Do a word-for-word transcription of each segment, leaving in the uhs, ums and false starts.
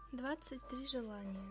двадцать три желания.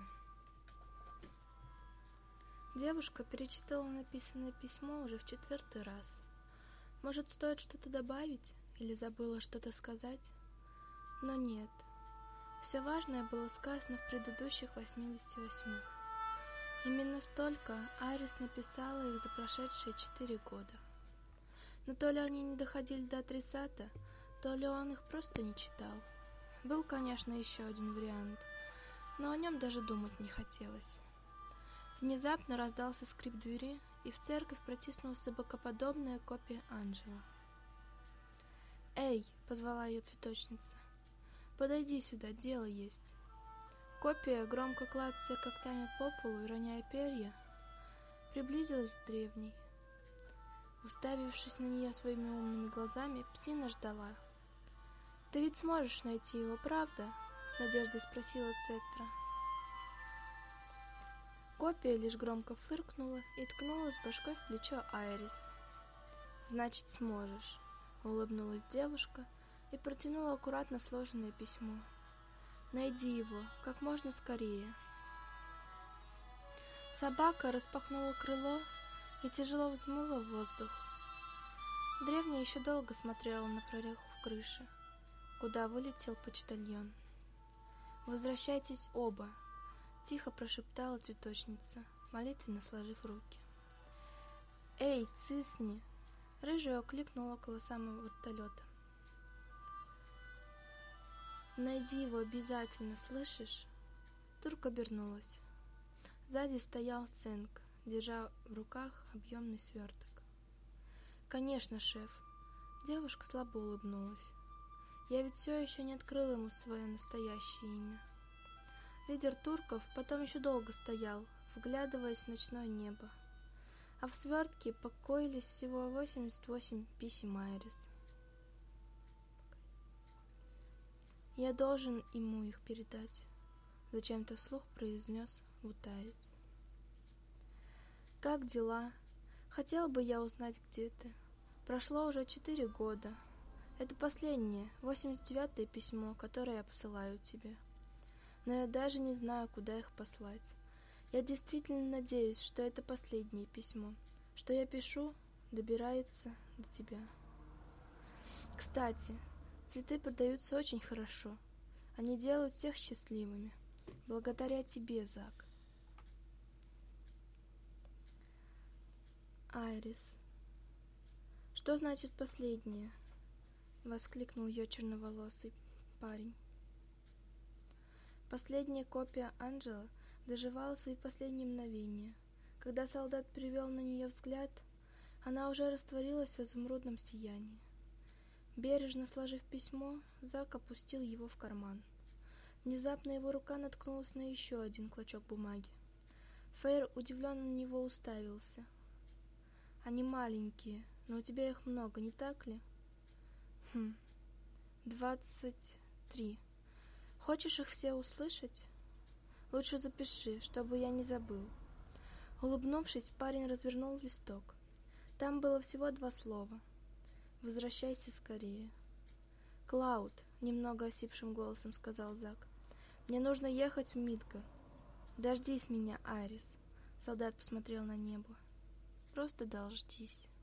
Девушка перечитала написанное письмо уже в четвертый раз. Может, стоит что-то добавить или забыла что-то сказать? Но нет. Все важное было сказано в предыдущих восьмидесяти восьми. Именно столько Айрис написала их за прошедшие четыре года. Но то ли они не доходили до адресата, то ли он их просто не читал. Был, конечно, еще один вариант, но о нем даже думать не хотелось. Внезапно раздался скрип двери, и в церковь протиснулась богоподобная копия Анджела. «Эй!» — позвала ее цветочница. «Подойди сюда, дело есть». Копия, громко клацая когтями по полу и роняя перья, приблизилась к древней. Уставившись на нее своими умными глазами, псина ждала. «Ты ведь сможешь найти его, правда?» — с надеждой спросила Цетра. Копия лишь громко фыркнула и ткнулась башкой в плечо Айрис. «Значит, сможешь», — улыбнулась девушка и протянула аккуратно сложенное письмо. «Найди его как можно скорее». Собака распахнула крыло и тяжело взмыла в воздух. Древняя еще долго смотрела на прореху в крыше, куда вылетел почтальон. «Возвращайтесь оба», — тихо прошептала цветочница, молитвенно сложив руки. «Эй, цисни!» — рыжая окликнула около самого вертолета. «Найди его обязательно, слышишь?» Турк обернулась. Сзади стоял Ценк, держа в руках объемный сверток. «Конечно, шеф!» Девушка слабо улыбнулась. «Я ведь все еще не открыла ему свое настоящее имя». Лидер турков потом еще долго стоял, вглядываясь в ночное небо. А в свертке покоились всего восемьдесят восемь писем Айрис. «Я должен ему их передать», — зачем-то вслух произнес вутаец. «Как дела? Хотел бы я узнать, где ты. Прошло уже четыре года. Это последнее, восемьдесят девятое письмо, которое я посылаю тебе. Но я даже не знаю, куда их послать. Я действительно надеюсь, что это последнее письмо, что я пишу, добирается до тебя. Кстати, цветы продаются очень хорошо. Они делают всех счастливыми. Благодаря тебе, Зак». Айрис. «Что значит последнее?» — воскликнул ее черноволосый парень. Последняя копия Анджела доживала свои последние мгновения. Когда солдат перевел на нее взгляд, она уже растворилась в изумрудном сиянии. Бережно сложив письмо, Зак опустил его в карман. Внезапно его рука наткнулась на еще один клочок бумаги. Фейр удивленно на него уставился. «Они маленькие, но у тебя их много, не так ли?» «Хм, двадцать три. Хочешь их все услышать? Лучше запиши, чтобы я не забыл». Улыбнувшись, парень развернул листок. Там было всего два слова. «Возвращайся скорее». «Клауд», — немного осипшим голосом сказал Зак, — «мне нужно ехать в Мидгар». «Дождись меня, Айрис», — солдат посмотрел на небо. «Просто дождись».